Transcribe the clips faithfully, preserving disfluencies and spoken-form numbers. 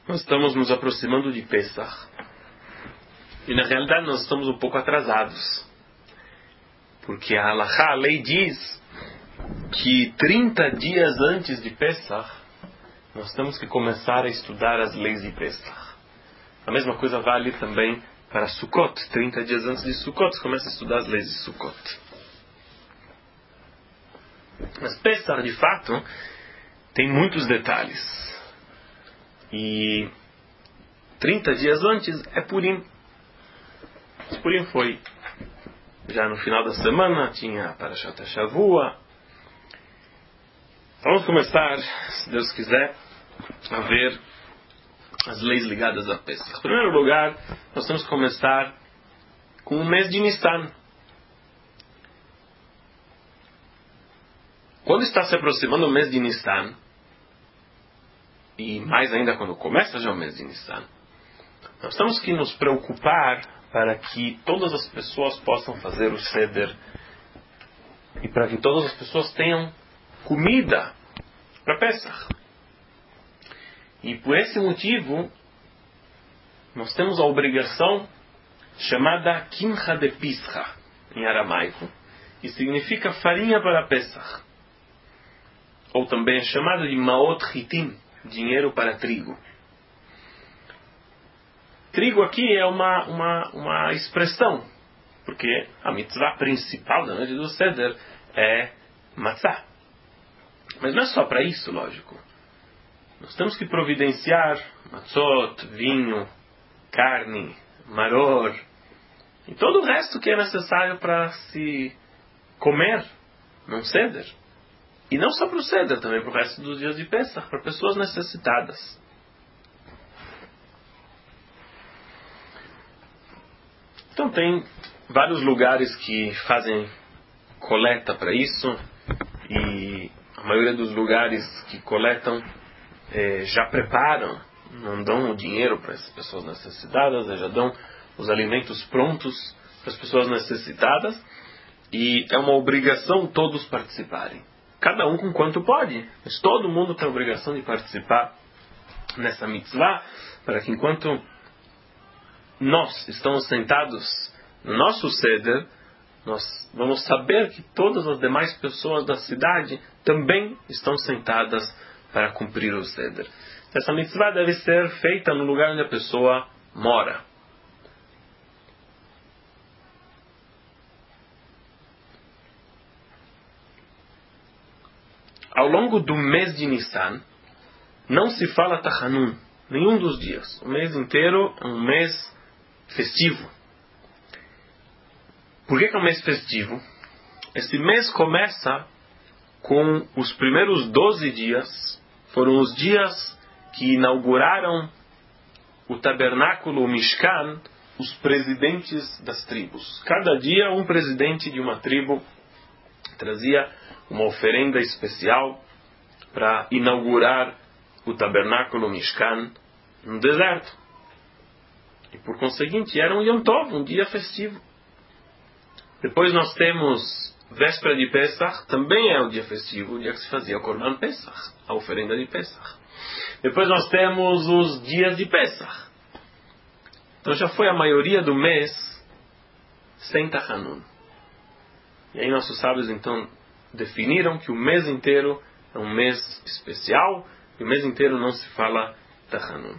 Nós estamos nos aproximando de Pesach. E na realidade nós estamos um pouco atrasados. Porque a Halachá, a lei diz que trinta dias antes de Pesach, nós temos que começar a estudar as leis de Pesach. A mesma coisa vale também para Sukkot. trinta dias antes de Sukkot, você começa a estudar as leis de Sukkot. Mas Pesach, de fato, tem muitos detalhes. E trinta dias antes é Purim. Purim foi já no final da semana, tinha Parashat Shavua. Vamos começar, se Deus quiser, a ver as leis ligadas a Pesach. Em primeiro lugar, nós temos que começar com o mês de Nissan. Quando está se aproximando o mês de Nissan, e mais ainda quando começa já o mês de Nissan, nós temos que nos preocupar para que todas as pessoas possam fazer o Seder e para que todas as pessoas tenham comida para Pesach. E por esse motivo, nós temos a obrigação chamada Kimcha de Pischa, em aramaico, que significa farinha para Pesach. Ou também é chamada de Maot Hitim, dinheiro para trigo. Trigo aqui é uma, uma, uma expressão, porque a mitzvah principal da noite do Seder é matzah. Mas não é só para isso, lógico. Nós temos que providenciar matzot, vinho, carne, maror e todo o resto que é necessário para se comer num Seder. E não só para o Seder, também para o resto dos dias de Pesach, para pessoas necessitadas. Então tem vários lugares que fazem coleta para isso, e a maioria dos lugares que coletam eh, já preparam, não dão o dinheiro para as pessoas necessitadas, já dão os alimentos prontos para as pessoas necessitadas, e é uma obrigação todos participarem. Cada um com quanto pode, mas todo mundo tem a obrigação de participar nessa mitzvah, para que enquanto nós estamos sentados no nosso Seder, nós vamos saber que todas as demais pessoas da cidade também estão sentadas para cumprir o Seder. Essa mitzvah deve ser feita no lugar onde a pessoa mora. Ao longo do mês de Nissan, não se fala Tachanun, nenhum dos dias. O mês inteiro é um mês festivo. Por que que é um mês festivo? Esse mês começa com os primeiros doze dias, foram os dias que inauguraram o tabernáculo, o Mishkan, os presidentes das tribos. Cada dia um presidente de uma tribo trazia uma oferenda especial para inaugurar o tabernáculo Mishkan no deserto. E por conseguinte era um Yom Tov, um dia festivo. Depois nós temos véspera de Pesach, também é o dia festivo, o dia que se fazia o Korban Pesach, a oferenda de Pesach. Depois nós temos os dias de Pesach. Então já foi a maioria do mês sem Tachanun. E aí nossos sábios então definiram que o mês inteiro é um mês especial e o mês inteiro não se fala Tachanun.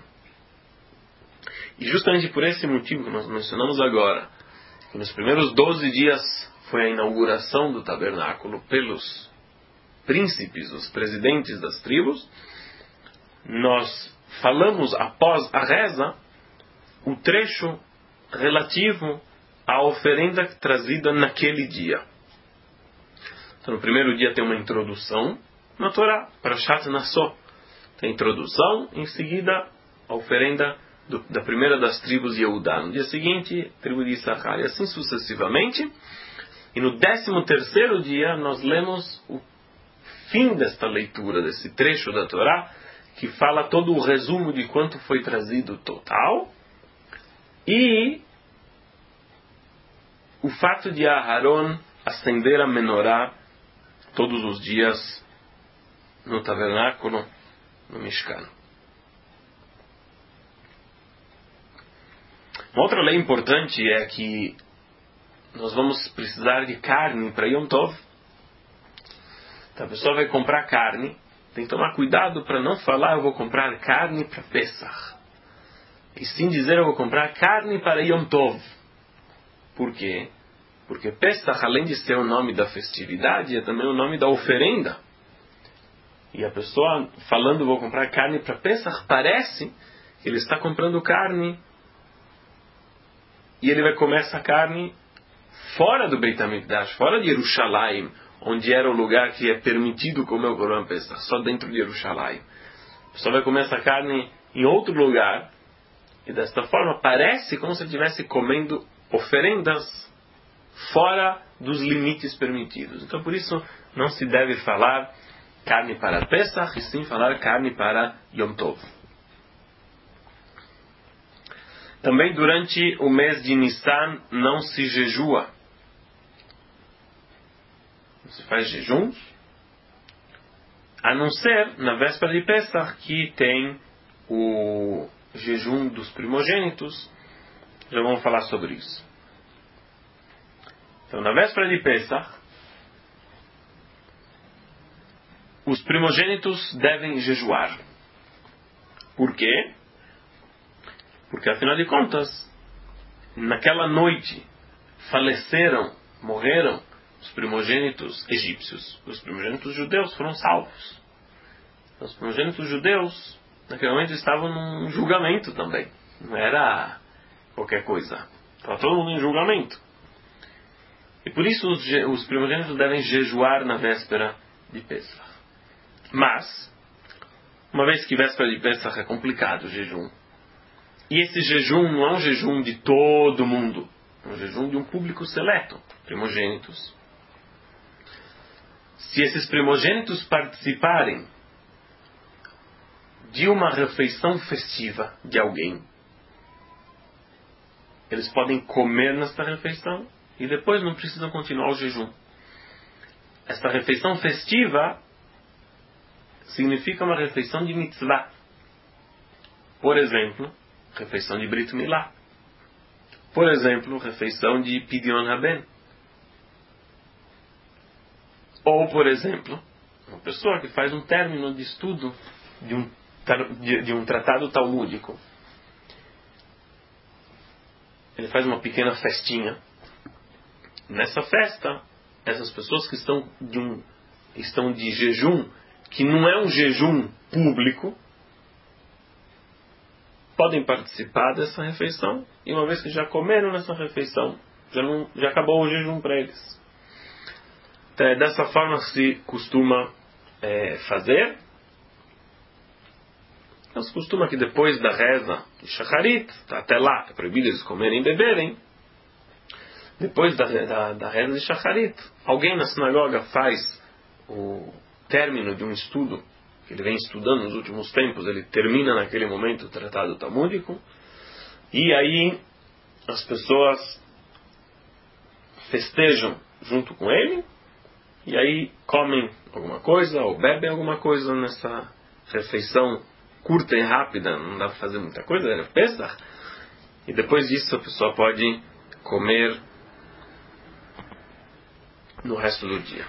E justamente por esse motivo que nós mencionamos agora, que nos primeiros doze dias foi a inauguração do tabernáculo pelos príncipes, os presidentes das tribos, nós falamos após a reza o trecho relativo à oferenda trazida naquele dia. Então no primeiro dia tem uma introdução na Torá, Parashat Nassó. Tem a introdução, em seguida a oferenda do, da primeira das tribos de Yehudá. No dia seguinte, a tribo de Issachar, e assim sucessivamente. E no décimo terceiro dia nós lemos o fim desta leitura, desse trecho da Torá, que fala todo o resumo de quanto foi trazido total, e o fato de Aharon acender a menorá todos os dias no tabernáculo, no Mishkan. Uma outra lei importante é que nós vamos precisar de carne para Yom Tov. Então a pessoa vai comprar carne, tem que tomar cuidado para não falar eu vou comprar carne para Pesach. E sim dizer eu vou comprar carne para Yom Tov. Por quê? Porque Pesach, além de ser o nome da festividade, é também o nome da oferenda. E a pessoa falando vou comprar carne para Pesach, parece que ele está comprando carne e ele vai comer essa carne fora do Beit HaMikdash, fora de Jerusalém, onde era o lugar que é permitido comer o Korban Pesach, só dentro de Jerusalém. A pessoa vai comer essa carne em outro lugar e desta forma parece como se ele estivesse comendo oferendas fora dos limites permitidos. Então por isso não se deve falar carne para Pesach, e sim falar carne para Yom Tov. Também durante o mês de Nissan não se jejua. Não se faz jejum, a não ser na véspera de Pesach, que tem o jejum dos primogênitos. Já vamos falar sobre isso. Então, na véspera de Pesach, os primogênitos devem jejuar. Por quê? Porque, afinal de contas, naquela noite faleceram, morreram os primogênitos egípcios. Os primogênitos judeus foram salvos. Os primogênitos judeus, naquele momento, estavam num julgamento também. Não era qualquer coisa. Estava todo mundo em julgamento. E por isso os, os primogênitos devem jejuar na véspera de Pesach. Mas, uma vez que véspera de Pesach é complicado o jejum, e esse jejum não é um jejum de todo mundo, é um jejum de um público seleto, primogênitos. Se esses primogênitos participarem de uma refeição festiva de alguém, eles podem comer nesta refeição e depois não precisam continuar o jejum. Esta refeição festiva significa uma refeição de mitzvah. Por exemplo, refeição de Brit Milá. Por exemplo, refeição de Pidyon Haben. Ou, por exemplo, uma pessoa que faz um término de estudo de um, de, de um tratado talmúdico. Ele faz uma pequena festinha. Nessa festa, essas pessoas que estão de, um, estão de jejum, que não é um jejum público, podem participar dessa refeição, e uma vez que já comeram nessa refeição, já, não, já acabou o jejum para eles. Então, é dessa forma que se costuma é, fazer. Então, se costuma que depois da reza de Shacharit, até lá, é proibido eles comerem e beberem, depois da, da, da reza de Shacharit, alguém na sinagoga faz o término de um estudo que ele vem estudando nos últimos tempos, ele termina naquele momento o tratado talmúdico, e aí as pessoas festejam junto com ele, e aí comem alguma coisa, ou bebem alguma coisa nessa refeição curta e rápida, não dá para fazer muita coisa, era Pesach, e depois disso a pessoa pode comer no resto do dia.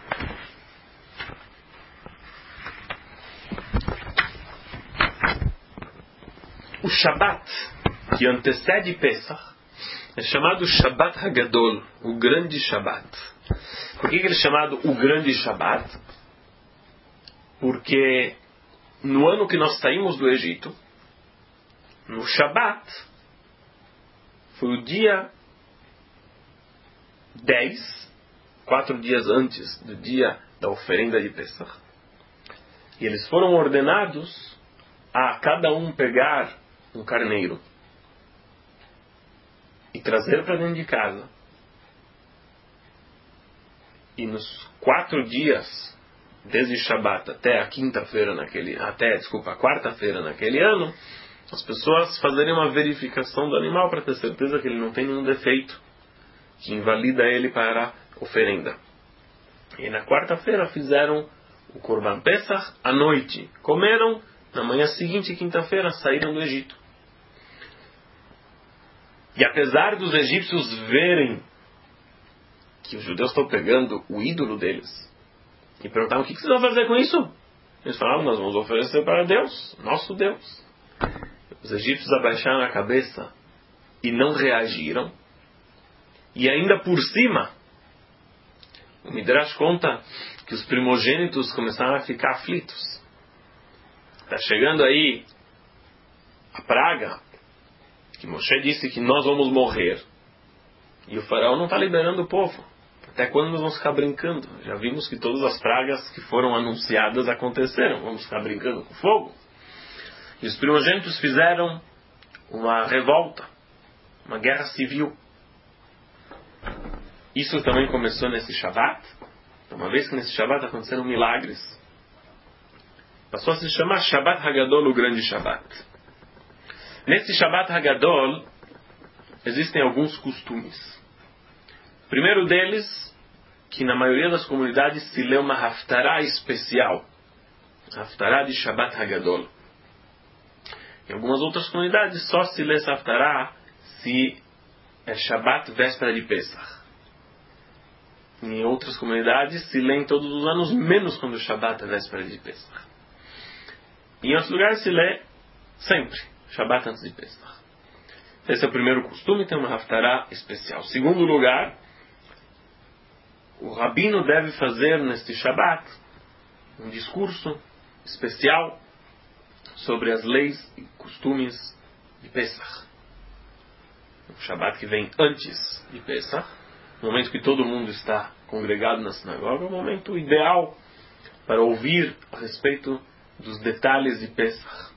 O Shabat, que antecede Pesach, é chamado Shabat Hagadol, o grande Shabat. Por que ele é chamado o grande Shabat? Porque no ano que nós saímos do Egito, no Shabat, foi o dia dez, quatro dias antes do dia da oferenda de Pesach. E eles foram ordenados a cada um pegar um carneiro e trazer para dentro de casa. E nos quatro dias, desde Shabat até a quinta-feira naquele, até, desculpa, a quarta-feira naquele ano, as pessoas fazerem uma verificação do animal para ter certeza que ele não tem nenhum defeito que invalida ele para a oferenda. E na quarta-feira fizeram o Korban Pesach à noite. Comeram, na manhã seguinte, quinta-feira, saíram do Egito. E apesar dos egípcios verem que os judeus estão pegando o ídolo deles, e perguntavam: o que vocês vão fazer com isso? Eles falaram: nós vamos oferecer para Deus, nosso Deus. Os egípcios abaixaram a cabeça e não reagiram. E ainda por cima, o Midrash conta que os primogênitos começaram a ficar aflitos. Está chegando aí a praga, que Moshe disse que nós vamos morrer. E o faraó não está liberando o povo. Até quando nós vamos ficar brincando? Já vimos que todas as pragas que foram anunciadas aconteceram. Vamos ficar brincando com fogo? E os primogênitos fizeram uma revolta, uma guerra civil. Isso também começou nesse Shabat. Uma vez que nesse Shabat aconteceram milagres, passou a se chamar Shabat Hagadol, o grande Shabat. Nesse Shabat Hagadol existem alguns costumes. O primeiro deles, que na maioria das comunidades se lê uma Haftarah especial, Haftarah de Shabat Hagadol. Em algumas outras comunidades só se lê essa Haftarah se é Shabat véspera de Pesach. Em outras comunidades se lê todos os anos, menos quando o Shabat é véspera de Pesach. Em outros lugares se lê sempre Shabat antes de Pesach. Esse é o primeiro costume, tem uma Haftarah especial. Segundo lugar, o rabino deve fazer neste Shabat um discurso especial sobre as leis e costumes de Pesach. O Shabat que vem antes de Pesach, no momento que todo mundo está congregado na sinagoga, é o momento ideal para ouvir a respeito dos detalhes de Pesach.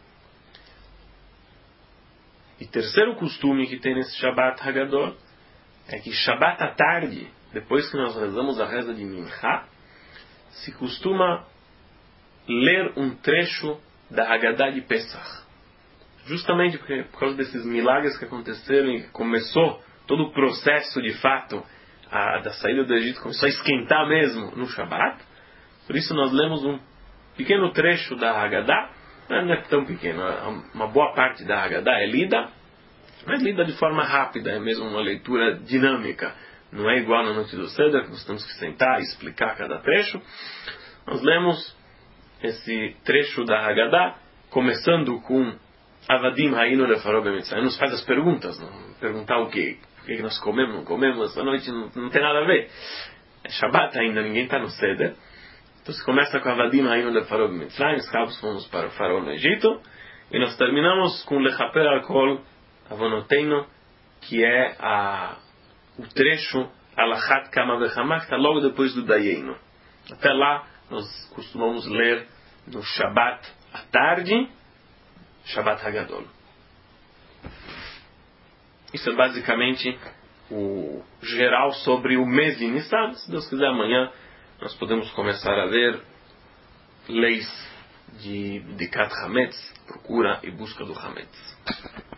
E terceiro costume que tem nesse Shabat Hagadol é que Shabat à tarde, depois que nós rezamos a reza de Minchá, se costuma ler um trecho da Haggadah de Pesach. Justamente porque, por causa desses milagres que aconteceram e que começou todo o processo de fato a, da saída do Egito, começou a esquentar mesmo no Shabat. Por isso nós lemos um pequeno trecho da Haggadah. Não é tão pequeno, uma boa parte da Haggadah é lida, mas lida de forma rápida, é mesmo uma leitura dinâmica. Não é igual na noite do Seder, que nós temos que sentar e explicar cada trecho. Nós lemos esse trecho da Haggadah, começando com Avadim Hainu Lefaró B'Mitzrayim. Nos faz as perguntas, não? Perguntar o quê? O que nós comemos, não comemos, essa noite não, não tem nada a ver. É Shabat ainda, ninguém está no Seder. Então se começa com Avadim Hainu Lefaró B'Mitzrayim, escravos fomos para o faraó no Egito, e nós terminamos com Lechaper Al-Kol Avonoteinu, que é a, o trecho Alachat Kama Vechamah, que está logo depois do Dayenu. Até lá nós costumamos ler no Shabat à tarde, Shabat Hagadol. Isso é basicamente o geral sobre o mês de Nissan. Se Deus quiser, amanhã nós podemos começar a ver leis de Bikat Hametz, procura e busca do Hametz.